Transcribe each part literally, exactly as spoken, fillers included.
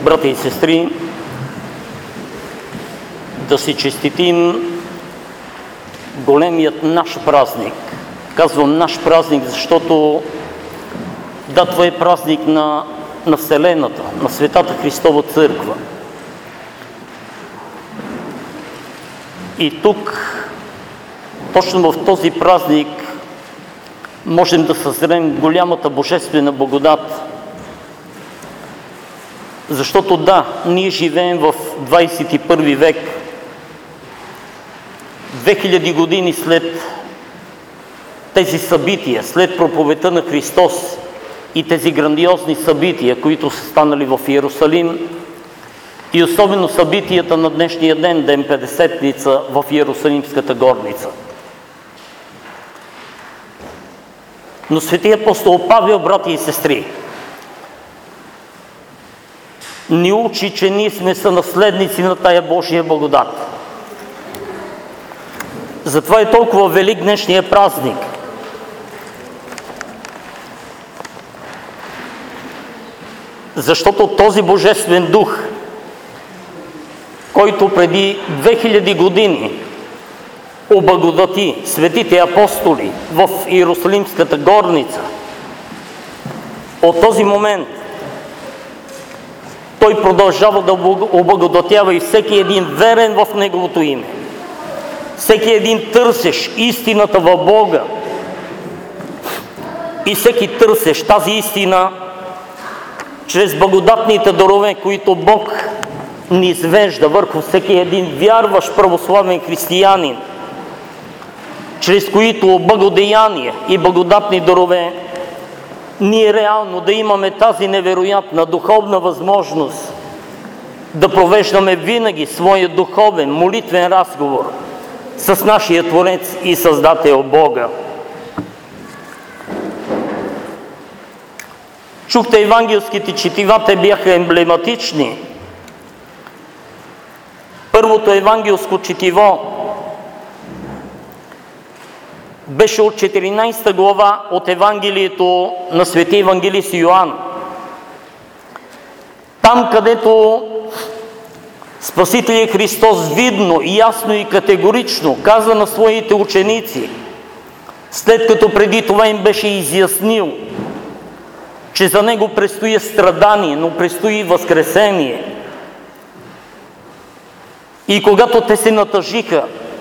брати и сестри, да си честитим големият наш празник. Казвам наш празник, защото да, това е празник на, на Вселената, на Светата Христова Църква. И тук, точно в този празник, можем да съзрем голямата божествена благодат. Защото да, ние живеем в двадесет и първи век, две хиляди години след тези събития, след проповедта на Христос и тези грандиозни събития, които са станали в Иерусалим, и особено събитията на днешния ден, Ден Петдесетница в Иерусалимската горница. Но свети апостол Павел, брати и сестри, ни учи, че ние сме сънаследници на тая Божия благодат. Затова е толкова велик днешния празник. Защото този Божествен дух, който преди две хиляди години облагодати светите апостоли в Иерусалимската горница, от този момент той продължава да облагодатява и всеки един верен в Неговото име. Всеки един търсещ истината в Бога и всеки търсещ тази истина чрез благодатните дарове, които Бог ни извежда върху всеки един вярващ православен християнин, чрез които благодеяние и благодатни дарове ние реално да имаме тази невероятна духовна възможност да провеждаме винаги своя духовен, молитвен разговор с нашия Творец и Създател Бога. Чухте евангелските четива, те бяха емблематични. Първото евангелско четиво беше от четиринадесета глава от Евангелието на свети евангелист Йоан. Там, където Спасителят Христос видно, ясно и категорично каза на своите ученици, след като преди това им беше изяснил, че за Него предстои страдание, но предстои възкресение. И когато те се натъжиха,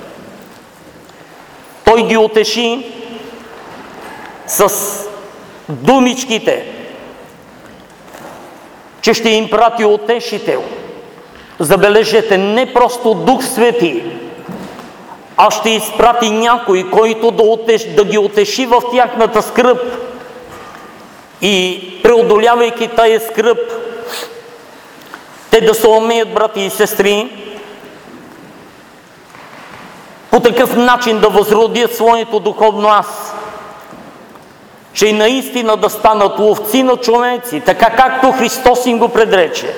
Той ги утеши с думичките, че ще им прати утешител. Забележете, не просто Дух Свети, а ще изпрати някой, който да, утеш, да ги утеши в тяхната скръб. И преодолявайки тая скръб, те да се умеят, брати и сестри, по такъв начин да възродят своето духовно аз, че и наистина да станат ловци на човеци, така както Христос им го предрече.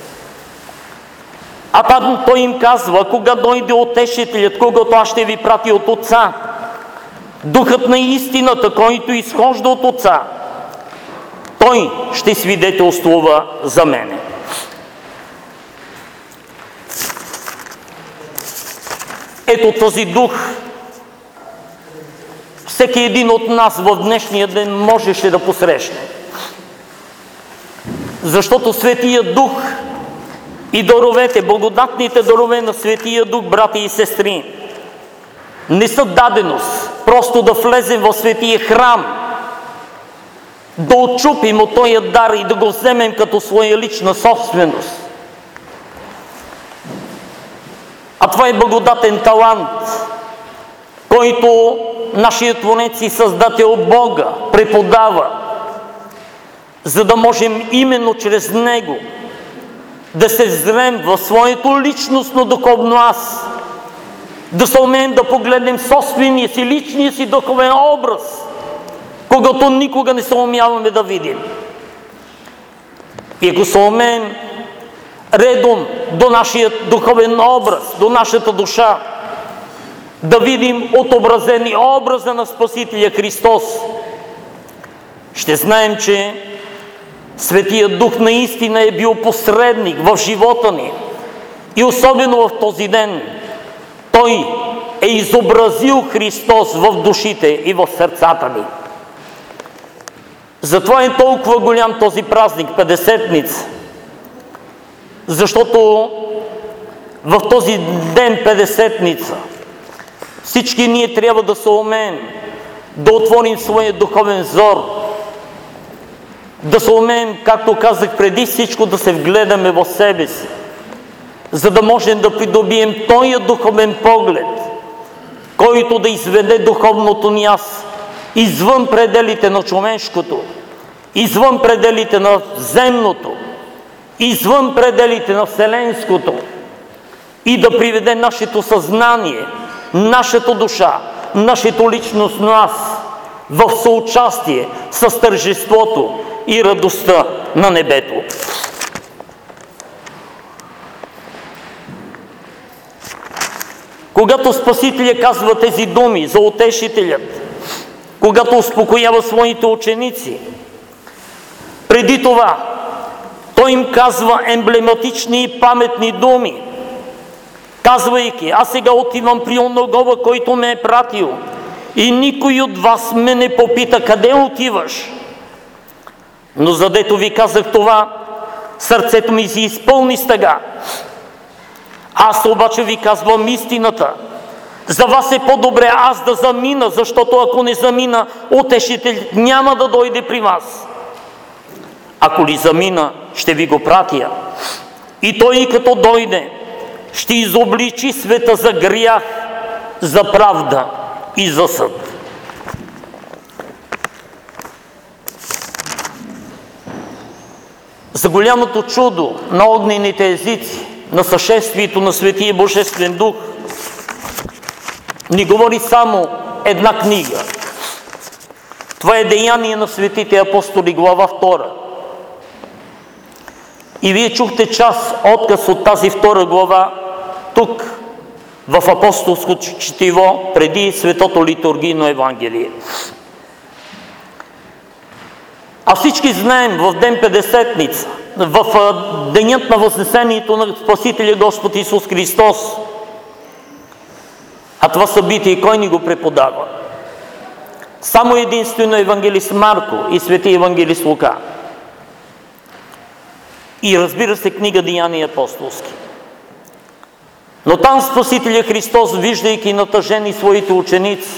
А там Той им казва, кога дойде Утешителят, когато аз ще ви прати от Отца, Духът на истината, който изхожда от Отца, Той ще свидетелствува за мене. Ето този дух всеки един от нас в днешния ден можеше да посрещне. Защото Светия Дух и даровете, благодатните дарове на Светия Дух, брати и сестри, не са даденост просто да влезем в Светия храм, да отчупим от този дар и да го вземем като своя лична собственост. А това е благодатен талант, който нашият Творец и Създател Бога преподава, за да можем именно чрез Него да се взрем в своето личностно духовно аз, да се умеем да погледнем собствения си, личния си духовен образ, когато никога не се умяваме да видим. И ако се умеем редом до нашия духовен образ, до нашата душа, да видим отобразени образа на Спасителя Христос, ще знаем, че Светият Дух наистина е бил посредник в живота ни. И особено в този ден Той е изобразил Христос в душите и в сърцата ни. Затова е толкова голям този празник, Петдесетница. Защото в този ден, Петдесетница, всички ние трябва да се умеем да отворим своя духовен взор, да се умеем, както казах преди всичко, да се вгледаме в себе си, за да можем да придобием този духовен поглед, който да изведе духовното ни аз извън пределите на човешкото, извън пределите на земното, извън пределите на вселенското и да приведе нашето съзнание, нашата душа, нашето личностно аз в съучастие с тържеството и радостта на небето. Когато Спасителя казва тези думи за Утешителят, когато успокоява своите ученици, преди това Той им казва емблематични и паметни думи, казвайки: аз сега отивам при оногова, който ме е пратил, и никой от вас ме не попита къде отиваш. Но задето ви казах това, сърцето ми се изпълни с тъга. Аз обаче ви казвам истината. За вас е по-добре аз да замина, защото ако не замина, Утешител няма да дойде при вас. Ако ли замина, ще ви го пратя. И той, като дойде, ще изобличи света за грях, за правда и за съд. За голямото чудо на огнените езици, на съшествието на Светия Божествен Дух, ни говори само една книга. Това е Деяния на светите апостоли, глава втора. И вие чухте част, отказ от тази втора глава тук, в апостолското четиво, преди Светото литургийно Евангелие. А всички знаем в ден Петдесетница, в денят на Възнесението на Спасителя Господ Исус Христос, а това събитие кой ни го преподава? Само единствено евангелист Марко и свети евангелист Лука. И разбира се, книга Деяния апостолски. Но там Спасителя Христос, виждайки натъжени своите ученици,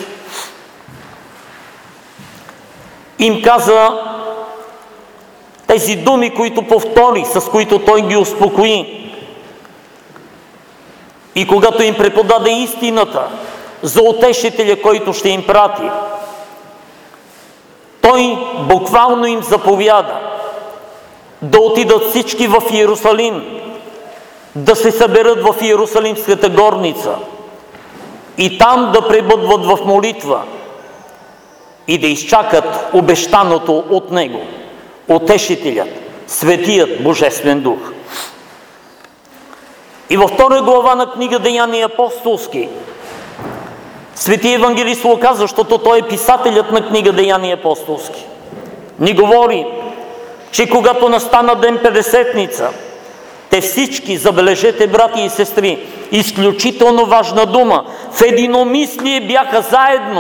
им каза тези думи, които повтори, с които Той ги успокои. И когато им преподаде истината за Утешителя, който ще им прати, Той буквално им заповяда да отидат всички в Иерусалим, да се съберат в Иерусалимската горница и там да пребъдват в молитва и да изчакат обещаното от Него, Утешителят, Светият Божествен Дух. И във втора глава на книга Деяния апостолски, свети евангелист Лука, защото той е писателят на книга Деяния апостолски, ни говори, че когато настана ден Петдесетница, те всички, забележете, брати и сестри, изключително важна дума, в единомислие бяха заедно.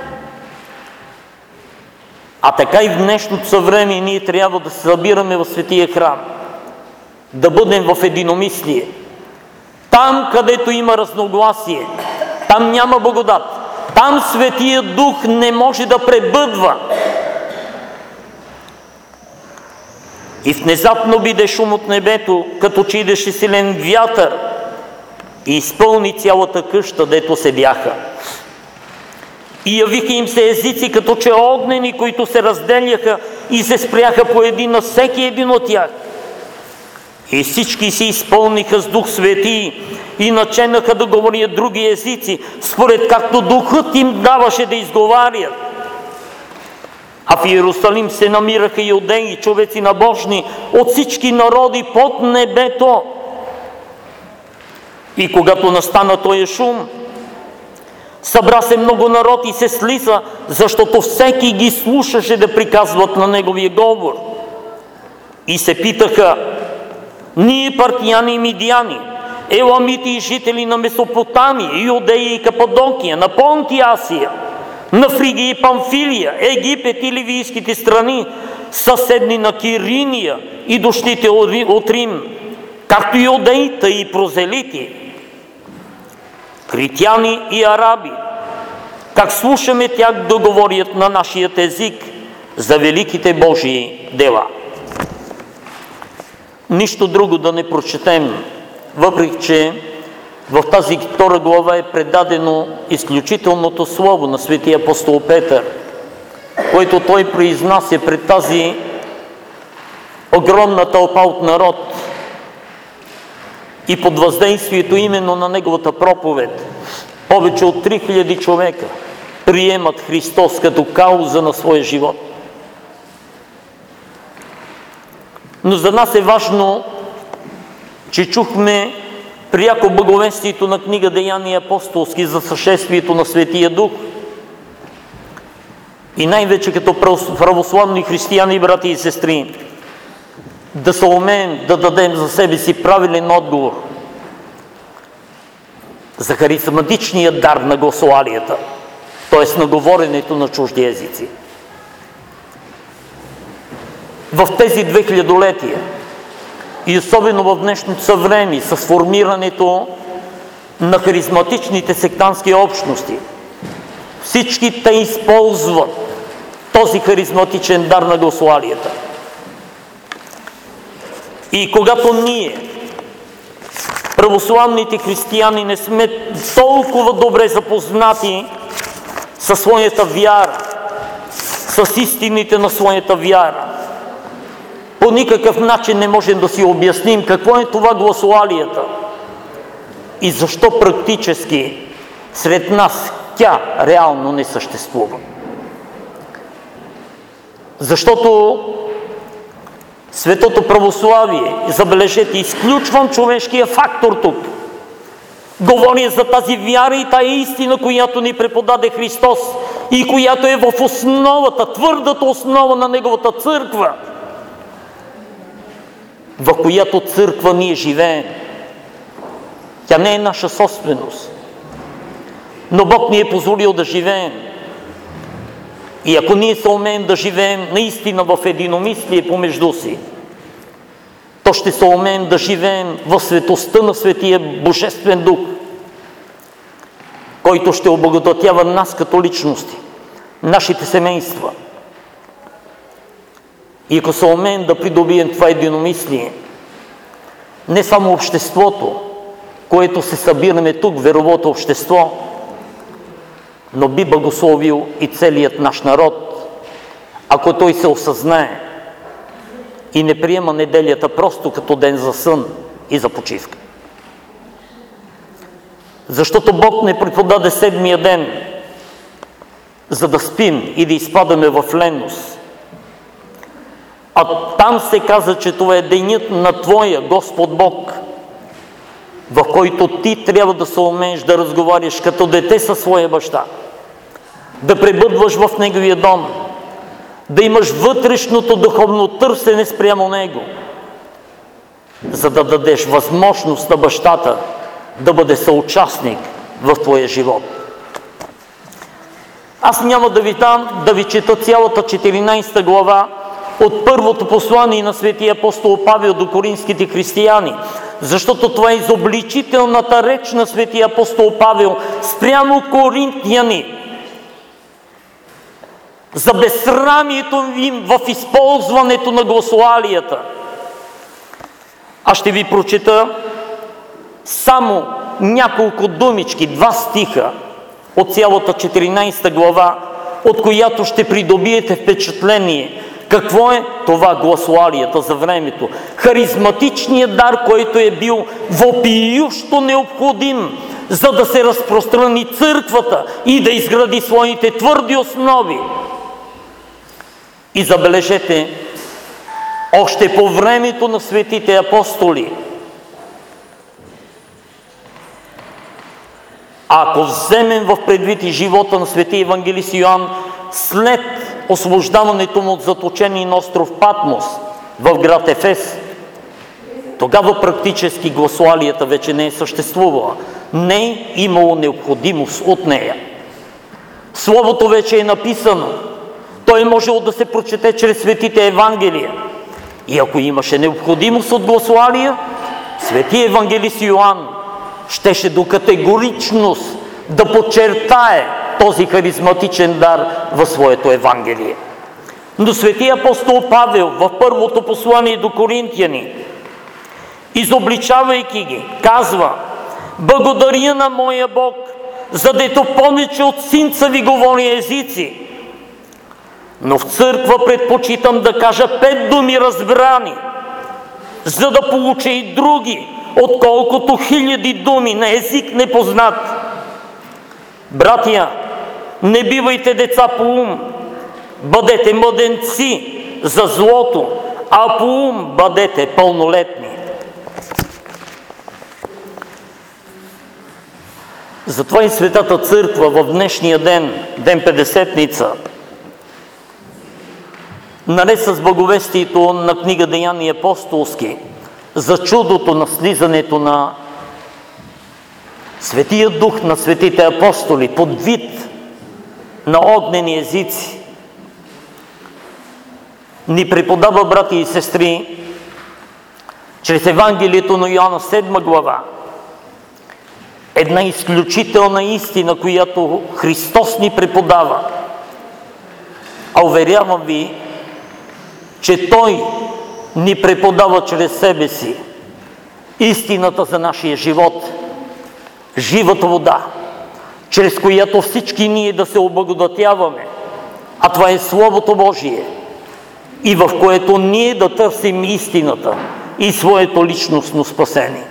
А така и в днешното съвремие ние трябва да се събираме в Светия храм, да бъдем в единомислие. Там, където има разногласие, там няма благодат. Там Светия Дух не може да пребъдва. И внезапно биде шум от небето, като че идеше силен вятър и изпълни цялата къща, дето се бяха. И явиха им се езици, като че огнени, които се разделяха и се спряха по един на всеки един от тях. И всички се изпълниха с Дух Свети и наченаха да говорят други езици, според както Духът им даваше да изговарят. А в Иерусалим се намираха юдеи, човеци набожни от всички народи под небето. И когато настана този шум, събра се много народ и се слиза, защото всеки ги слушаше да приказват на неговия говор. и се питаха: ние, партияни и мидияни, еламити и жители на Месопотамия, Юдея и Кападокия, на Понтия, Асия, на Фригия и Памфилия, Египет и ливийските страни, съседни на Кириния и дощите от Рим, както и юдеите и прозелити, критяни и араби, как слушаме тях да говорят на нашият език за великите Божии дела. Нищо друго да не прочетем, въпреки че в тази втора глава е предадено изключителното слово на светия апостол Петър, който той произнася пред тази огромна тълпа от народ и под въздействието именно на неговата проповед повече от три хиляди човека приемат Христос като кауза на своя живот. Но за нас е важно, че чухме пряко благовестието на книга Деяния апостолски за съшествието на Светия Дух. И най-вече като православни християни, брати и сестри, да се умеем да дадем за себе си правилен отговор за харизматичния дар на гласолалията, т.е. на говоренето на чужди езици. В тези две хилядолетия и особено в днешното съвремие с формирането на харизматичните сектантски общности, всички те използват този харизматичен дар на гласолалията. И когато ние, православните християни, не сме толкова добре запознати със своята вяра, с истините на своята вяра, по никакъв начин не можем да си обясним какво е това гласолалията и защо практически сред нас тя реално не съществува. Защото светото православие, забележете, изключвам човешкия фактор тук. Говоря за тази вяра и тая истина, която ни преподаде Христос и която е в основата, твърдата основа на Неговата църква, в която църква ние живеем. Тя не е наша собственост, но Бог ни е позволил да живеем. И ако ние се умеем да живеем наистина в единомислие помежду си, то ще се умеем да живеем в светостта на Светия Божествен Дух, който ще облагодатява нас като личности, нашите семейства. И ако се умеем да придобием това единомислие, не само обществото, което се събираме тук, веровото общество, но би благословил и целият наш народ, ако той се осъзнае и не приема неделята просто като ден за сън и за почивка. Защото Бог не преподаде седмия ден, за да спим и да изпадаме в ленност. А там се каза, че това е денят на Твоя Господ Бог, в който ти трябва да се умееш да разговаряш като дете със своя баща, да пребъдваш в Неговия дом, да имаш вътрешното духовно търсене спрямо Него, за да дадеш възможност на бащата да бъде съучастник в твоя живот. Аз няма да ви дам да ви чета цялата четиринадесета глава от първото послание на светия апостол Павел до коринските християни, защото това е изобличителната реч на светия апостол Павел спрямо коринтияни за безсрамието им в използването на гласолалията. Аз ще ви прочета само няколко думички, два стиха от цялата четиринадесета глава, от която ще придобиете впечатление какво е това гласолалията за времето. Харизматичният дар, който е бил въпиющо необходим, за да се разпространи църквата и да изгради своите твърди основи. И забележете, още по времето на светите апостоли, ако вземем в предвид и живота на светия евангелист Йоан след освобождаването му от заточение на остров Патмос в град Ефес. Тогава практически гласолалията вече не е съществувала. Не е имало необходимост от нея. Словото вече е написано. Той е можело да се прочете чрез светите Евангелия. И ако имаше необходимост от гласолалия, свети евангелист Йоан щеше до категоричност да подчертае този харизматичен дар в своето Евангелие. Но свети апостол Павел в първото послание до Коринтияни, изобличавайки ги, казва: благодаря на моя Бог, задето повече от синца ви говори езици. Но в църква предпочитам да кажа пет думи разбрани, за да получа и други, отколкото хиляди думи на език непознат. Братия, не бивайте деца по ум, бъдете младенци за злото, а по ум бъдете пълнолетни. Затова и Светата Църква в днешния ден, Ден Петдесетница, наред с благовестието на книга Деяния апостолски за чудото на слизането на Светия Дух на светите апостоли под вид на огнени езици, ни преподава, брати и сестри, чрез Евангелието на Йоанна, седма глава, една изключителна истина, която Христос ни преподава. А уверявам ви, че Той ни преподава чрез себе си истината за нашия живот, живата вода, чрез която всички ние да се облагодатяваме, а това е Словото Божие, и в което ние да търсим истината и своето личностно спасение.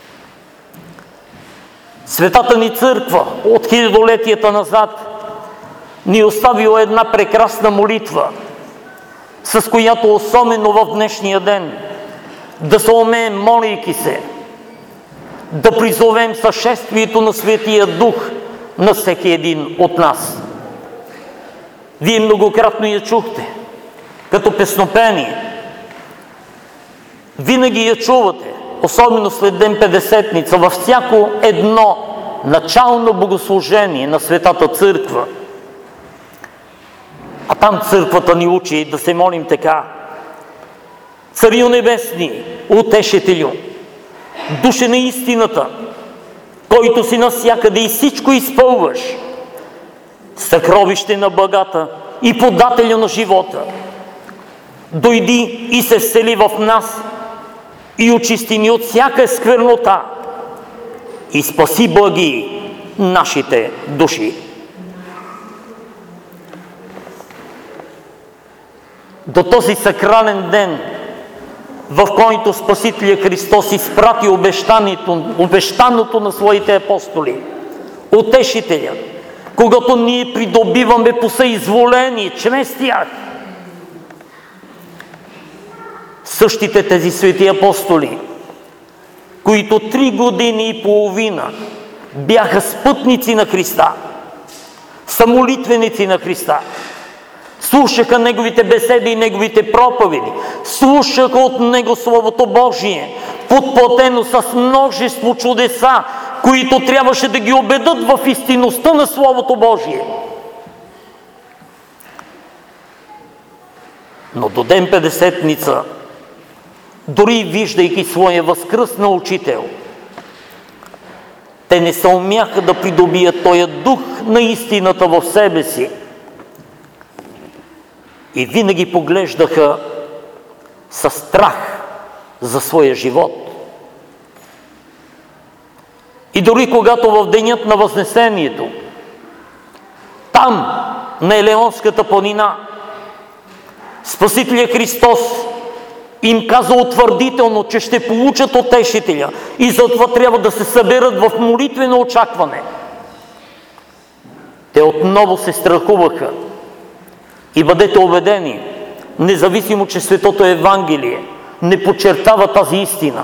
Светата ни църква от хилядолетията назад ни оставила една прекрасна молитва, с която особено в днешния ден да се умеем, молейки се, да призовем съшествието на Светия Дух на всеки един от нас. Вие многократно я чухте като песнопение. Винаги я чувате, особено след Ден Петдесетница, във всяко едно начално богослужение на Светата Църква. А там църквата ни учи да се молим така: Царю небесни, утешителю, душе на истината, който си навсякъде и всичко изпълваш, съкровище на благата и подателю на живота, дойди и се всели в нас и очисти ни от всяка сквернота и спаси, благи, нашите души. До този сакрален ден, в който Спасителя Христос изпрати обещаното на своите апостоли, утешителя, когато ние придобиваме по съизволение чрез тях. Същите тези свети апостоли, които три години и половина бяха спътници на Христа, са молитвеници на Христа, слушаха Неговите беседи и Неговите проповеди, слушаха от Него Словото Божие, подплатено с множество чудеса, които трябваше да ги убедат в истинността на Словото Божие. Но до Ден Петдесетница, дори виждайки своя възкръснал учител, те не се умяха да придобият този дух на истината в себе си. И винаги поглеждаха със страх за своя живот. И дори когато в денят на Възнесението, там, на Елеонската планина, Спасителя Христос им каза утвърдително, че ще получат утешителя и затова трябва да се съберат в молитвено очакване. Те отново се страхуваха. И бъдете убедени, независимо, че Светото Евангелие не подчертава тази истина,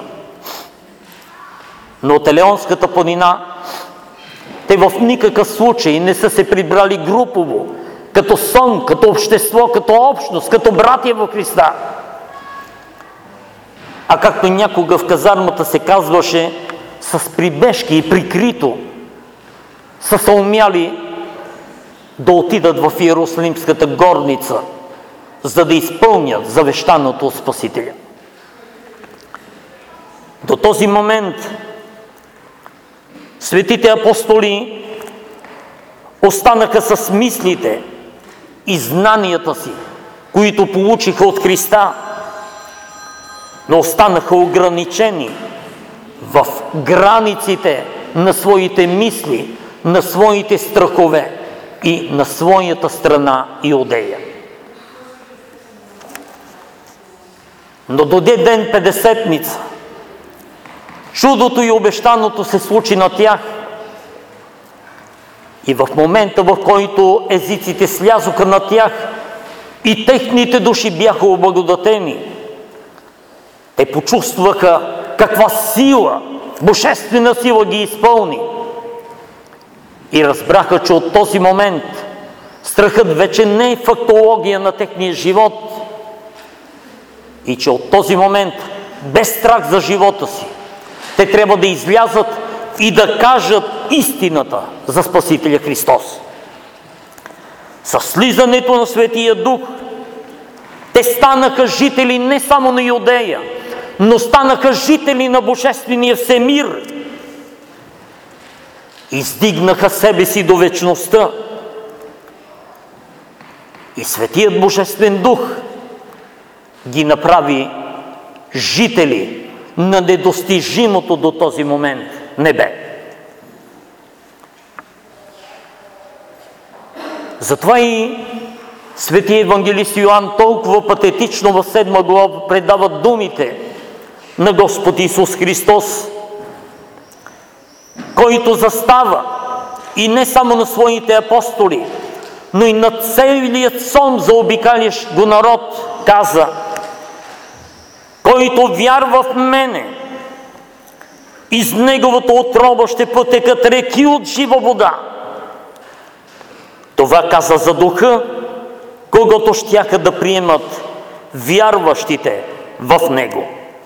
но от Елеонската планина те в никакъв случай не са се прибрали групово, като сон, като общество, като общност, като братия в Христа. а както някога в казармата се казваше, с прибежки и прикрито са се умяли да отидат в Иерусалимската горница, за да изпълнят завещаното от Спасителя. До този момент светите апостоли останаха с мислите и знанията си, които получиха от Христа, но останаха ограничени в границите на своите мисли, на своите страхове и на своята страна Иудея. Но дойде ден Петдесетница. Чудото и обещаното се случи на тях. И в момента, в който езиците слязоха на тях и техните души бяха облагодатени, те почувстваха каква сила, божествена сила ги изпълни. И разбраха, че от този момент страхът вече не е фактология на техния живот и че от този момент, без страх за живота си, те трябва да излязат и да кажат истината за Спасителя Христос. Със слизането на Светия Дух, те станаха жители не само на Юдея, но станаха жители на Божествения всемир. Издигнаха себе си до вечността. И Светият Божествен Дух ги направи жители на недостижимото до този момент небе. Затова и Светия евангелист Йоан толкова патетично в седма глава предава думите на Господ Исус Христос, който застава и не само на своите апостоли, но и на целият сон заобикалящ го народ, каза: който вярва в мене, из неговата отроба ще потекат реки от жива вода. Това каза за Духа, когото щяха да приемат вярващите в Него.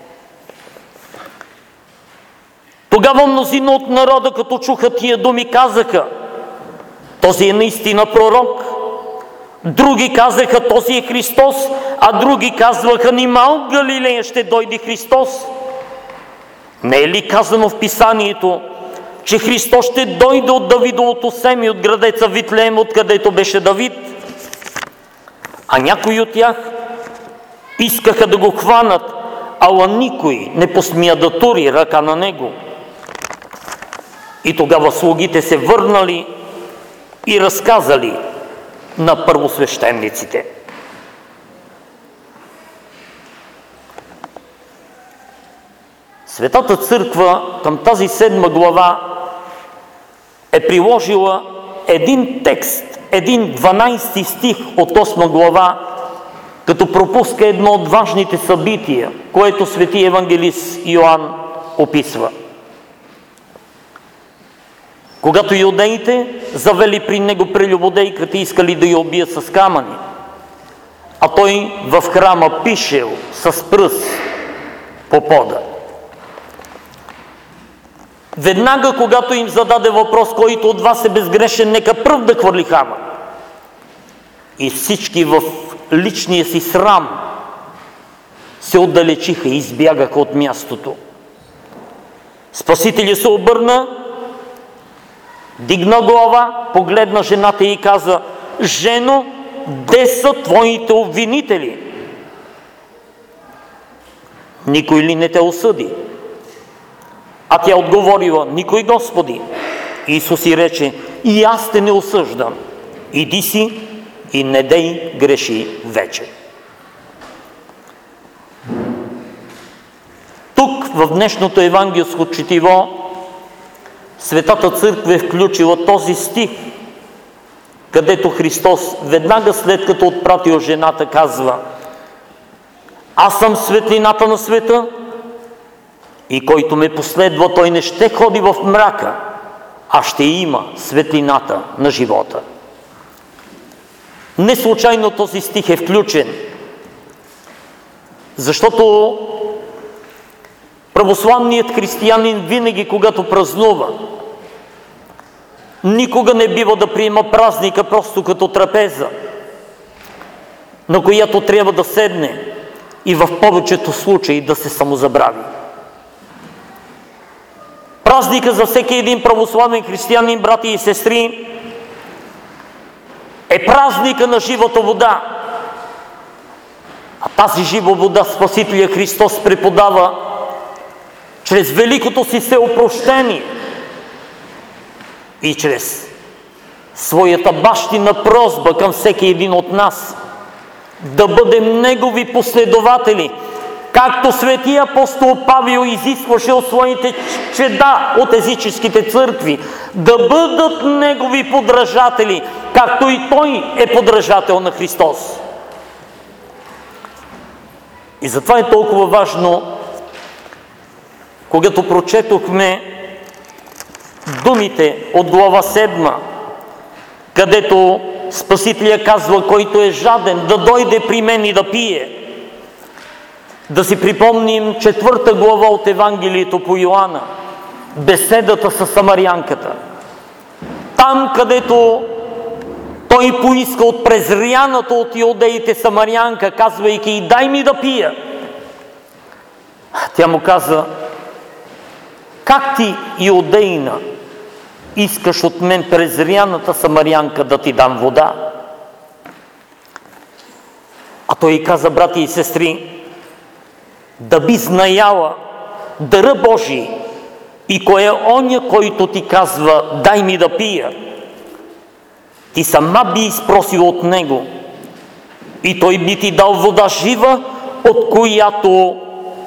Тогава мнозина от народа, като чуха тия думи, казаха: този е наистина пророк. Други казаха: този е Христос, а други казваха: нима от Галилея ще дойде Христос? Не е ли казано в Писанието, че Христос ще дойде от Давидовото семе, от градеца Витлеем, откъдето беше Давид? А някои от тях искаха да го хванат, ала никой не посмя да тури ръка на него. И тогава слугите се върнали и разказали на първосвещениците. Светата Църква към тази седма глава е приложила един текст, един дванайсти стих от осма глава, като пропуска едно от важните събития, което свети евангелист Йоан описва. Когато юдеите завели при него прелюбодейката и искали да я убият с камъни, а той в храма пишел с пръст по пода. Веднага, когато им зададе въпрос: който от вас е безгрешен, нека пръв да хвърли камък. И всички в личния си срам се отдалечиха и избягаха от мястото. Спасителят се обърна, дигна глава, погледна жената и каза: жено, де са твоите обвинители? Никой ли не те осъди? А тя отговорила: никой, Господи. Исус и рече: и аз те не осъждам. Иди си и не дей греши вече. Тук, в днешното евангелско четиво, Светата Църква е включила този стих, където Христос, веднага след като отпратил жената, казва: аз съм светлината на света и който ме последва, той не ще ходи в мрака, а ще има светлината на живота. Не случайно този стих е включен, защото Православният християнин винаги, когато празнува, никога не бива да приема празника просто като трапеза, на която трябва да седне и в повечето случаи да се самозабрави. Празника за всеки един православен християнин, брати и сестри, е празника на живата вода. А тази жива вода Спасителя Христос преподава чрез великото си всеопрощение и чрез своята бащина просба към всеки един от нас да бъдем Негови последователи, както светия апостол Павел изискваше от своите чеда от езическите църкви, да бъдат Негови подражатели, както и Той е подражател на Христос. И затова е толкова важно, когато прочетохме думите от глава седма, където Спасителя казва: който е жаден, да дойде при мен и да пие. Да си припомним четвърта глава от Евангелието по Йоанна, беседата с самарянката. Там, където той поиска от презряната от иудеите самарянка, казвайки: и дай ми да пия. Тя му каза: как ти, иудейна, искаш от мен, презряната самарянка, да ти дам вода? А той каза: брати и сестри, да би знаяла дара Божий и кой е оня, който ти казва: дай ми да пия, ти сама би изпросила от него и той би ти дал вода жива, от която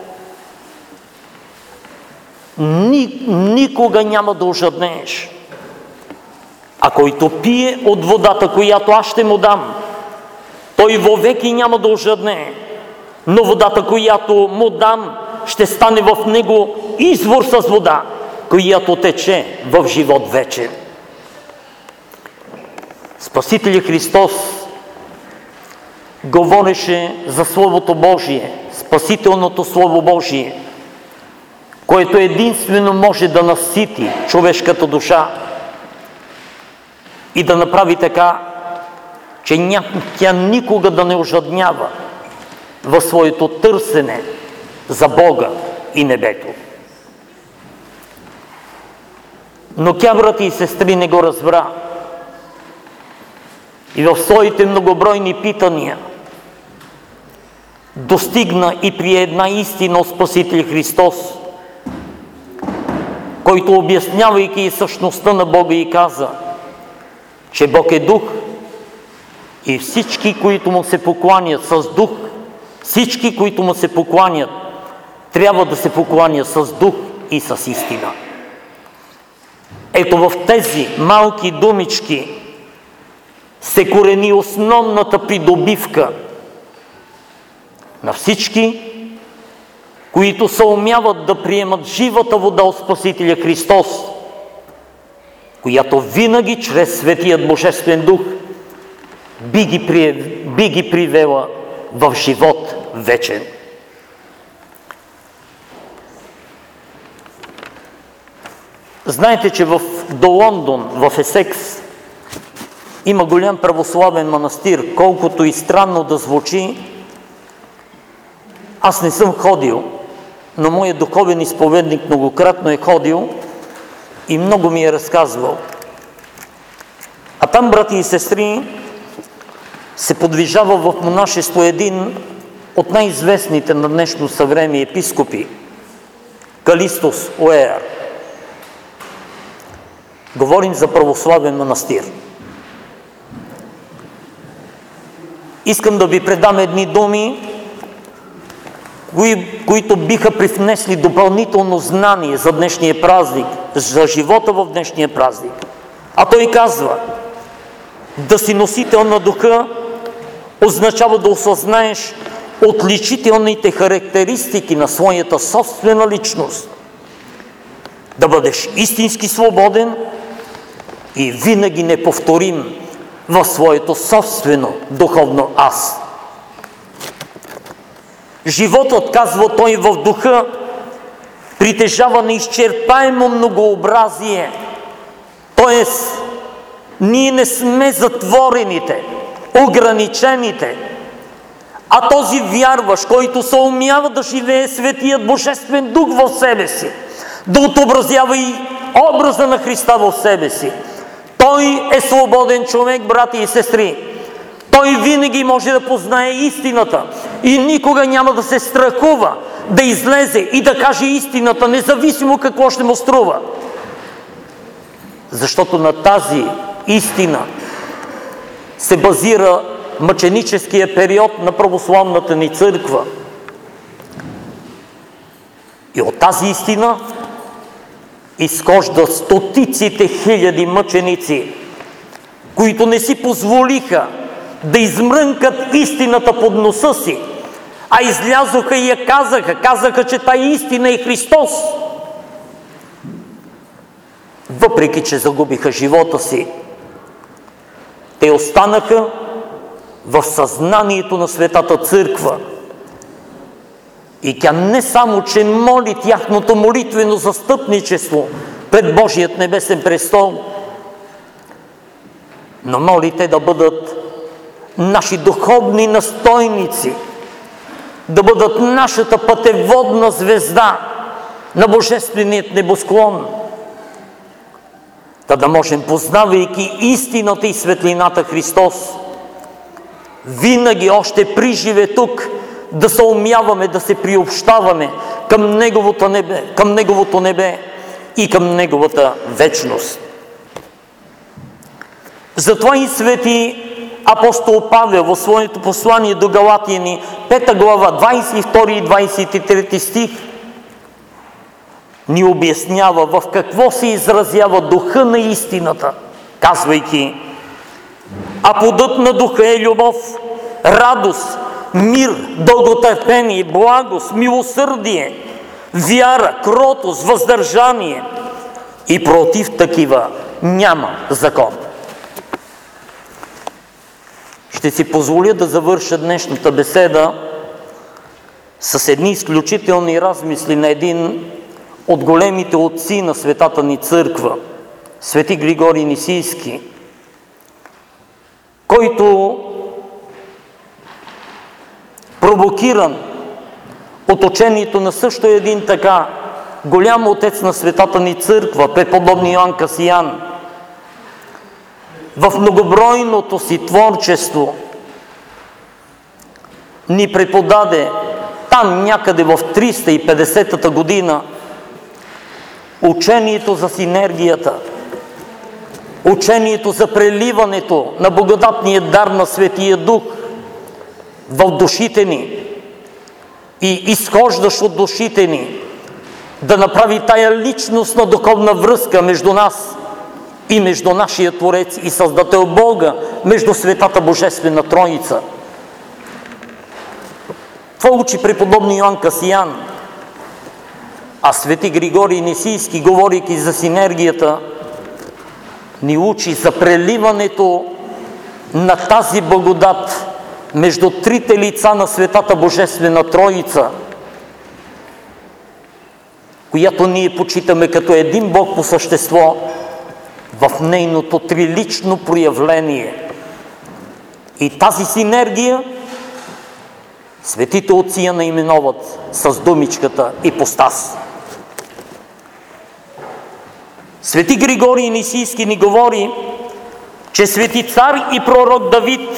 ни, никога няма да ожаднееш. А който пие от водата, която аз ще му дам, той вовеки няма да ожаднее, но водата, която му дам, ще стане в него извор с вода, която тече в живот вечен. Спасителят Христос говореше за Словото Божие, спасителното Слово Божие, което единствено може да насити човешката душа и да направи така, че ня... тя никога да не ожаднява в своето търсене за Бога и небето. Но тя, брати и сестри, не го разбра. И в своите многобройни питания достигна и при една истина от Спасителя Христос, който, обяснявайки и същността на Бога, и каза, че Бог е дух и всички, които му се покланят с дух, всички, които му се покланят, трябва да се покланят с дух и с истина. Ето в тези малки думички се корени основната придобивка на всички, които съумяват да приемат живата вода от Спасителя Христос, която винаги чрез Светият Божествен Дух би ги, при... би ги привела в живот вечен. Знаете, че в, до Лондон, в Есекс, има голям православен манастир. Колкото и странно да звучи, аз не съм ходил, но моят духовен изповедник многократно е ходил и много ми е разказвал. А там, брати и сестри, се подвижава в монашество един от най-известните на днешно съвремие епископи, Калистос Уеар. Говорим за православен манастир. Искам да ви предам едни думи, кои, които биха привнесли допълнително знание за днешния празник, за живота в днешния празник. А той казва: да си носител на духа означава да осъзнаеш отличителните характеристики на своята собствена личност, да бъдеш истински свободен и винаги неповторим в своето собствено духовно аз. Животът, казва той, в духа притежава неизчерпаемо многообразие. Тоест, ние не сме затворените, ограничените, а този вярващ, който се умява да живее Светият Божествен Дух в себе си, да отобразява и образа на Христа в себе си. Той е свободен човек, брати и сестри. Той винаги може да познае истината и никога няма да се страхува да излезе и да каже истината, независимо какво ще му струва. Защото на тази истина се базира мъченическия период на православната ни църква. И от тази истина изхожда стотиците хиляди мъченици, които не си позволиха да измрънкат истината под носа си, а излязоха и я казаха. Казаха, че тая истина е Христос. Въпреки че загубиха живота си, те останаха в съзнанието на Светата Църква. И тя не само, че моли тяхното молитвено застъпничество пред Божият небесен престол, но моли те да бъдат наши духовни настойници, да бъдат нашата пътеводна звезда на Божественият небосклон, да да можем, познавайки истината и светлината Христос, винаги още при живе тук да се умяваме, да се приобщаваме към Неговото небе, към Неговото небе и към Неговата вечност. Затова и свети апостол Павел в своето послание до Галатяни, пета глава, двадесет и втори и двадесет и трети стих, ни обяснява в какво се изразява духа на истината, казвайки: а плодът на духа е любов, радост, мир, дълготърпение, благост, милосърдие, вяра, кротост, въздържание, и против такива няма закон. Ще си позволя да завърша днешната беседа с едни изключителни размисли на един от големите отци на Светата ни църква, свети Григорий Нисийски, който, провокиран от учението на също един така голям отец на Светата ни църква, преподобни Йоан Касиян, в многобройното си творчество ни преподаде там някъде в триста и петдесетата година учението за синергията, учението за преливането на благодатния дар на Светия Дух в душите ни и изхождащ от душите ни да направи тая личностна духовна връзка между нас и между нашия Творец и Създател Бога, между Светата Божествена Троица. Това учи преподобни Йоан Касиян, а свети Григорий Нисийски, говорейки за синергията, ни учи за преливането на тази благодат между трите лица на Светата Божествена Троица, която ние почитаме като един Бог по същество в нейното трилично проявление. И тази синергия светите отци я наименуват с думичката ипостас. Свети Григорий Нисийски ни говори, че свети цар и пророк Давид,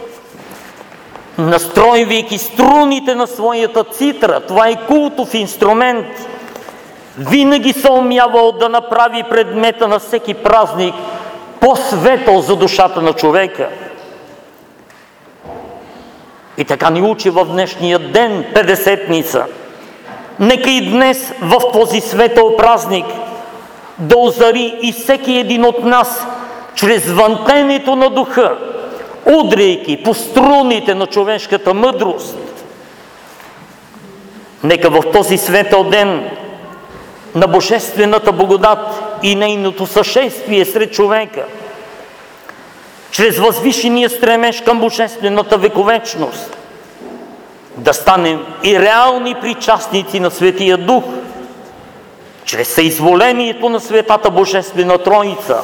настройвайки струните на своята цитра, това е култов инструмент, винаги се умявал да направи предмета на всеки празник по-светъл за душата на човека. И така ни учи в днешния ден, Петдесетница. Нека и днес в този светъл празник да озари и всеки един от нас чрез вънтенето на духа, удряйки по струните на човешката мъдрост. Нека в този светъл ден на Божествената благодат и нейното съшествие сред човека, чрез възвишения стремеж към Божествената вековечност, да станем и реални причастници на Светия Дух, чрез съизволението на Светата Божествена Троица,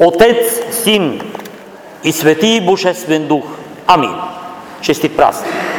Отец, Син и Свети Божествен Дух. Амин. Чести празник!